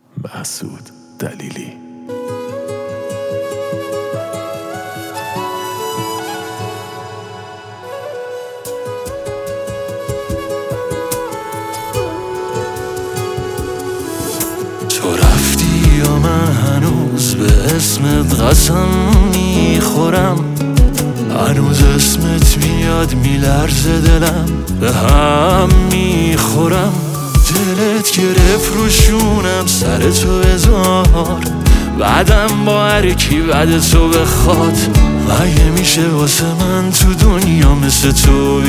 محسود دلیلی. تو رفتی یا من هنوز به اسمت قسم میخورم، هنوز اسمت میاد میلرزه دلم، به هم میخورم. دلت گرفت رو شونم سر تو بذار، بعدم با هر کی بعد تو بخواد. مگه میشه واسه من تو دنیا مثل تو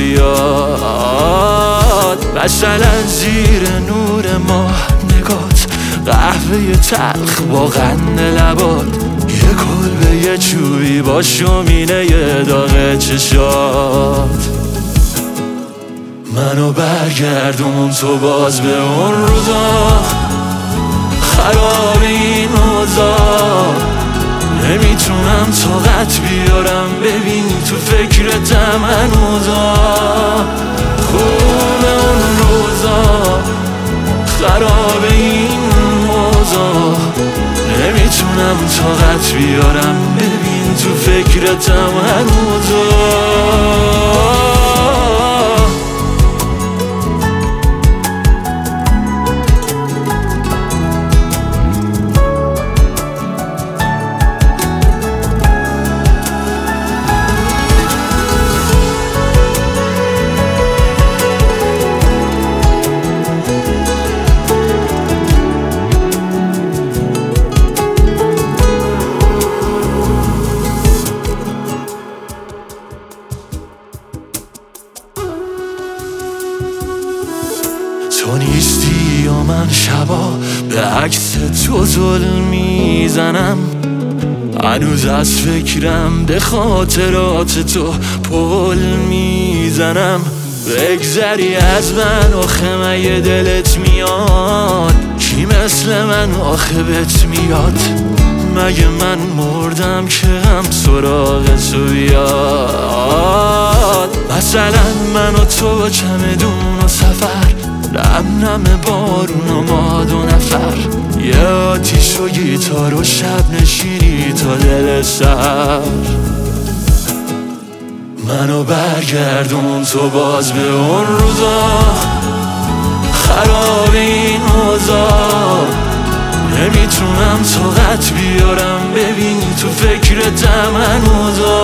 بیاد؟ مثلا زیر نور ماه نگات، قهوه تلخ با قند لبات، یه کلبه یه چوبی با شومینه یه داغ چشات. منو برگردون تو باز به اون روزا، خراب این اوضاع، نمیتونم طاقت بیارم ببین تو فکرتم هنوزا. خوب اون روزا، خراب این اوضاع، نمیتونم طاقت بیارم ببین تو فکرتم هنوزا. تو نیستی یا من شبا به عکس تو ظلم میزنم، هنوز از فکرم به خاطرات تو پل میزنم. بگذری از من آخه مگه دلت میاد؟ کی مثل من آخه بهت میاد؟ مگه من مردم که غم سراغ تو بیاد؟ مثلا من و تو با چمدون و سفر، نم نم بارون و ما دو نفر، یه آتیش و گیتار و شب نشینی تا دل سر. منو برگردون تو باز به اون روزا، خراب این اوضاع، نمیتونم طاقت بیارم ببین تو فکرتم هنوزا.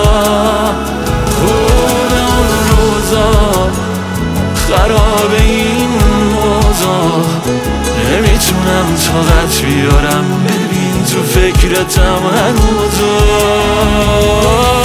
خوب اون روزا، خراب این اوضاع، نمیتونم طاقت بیارم ببین تو فکرتم هنوزا.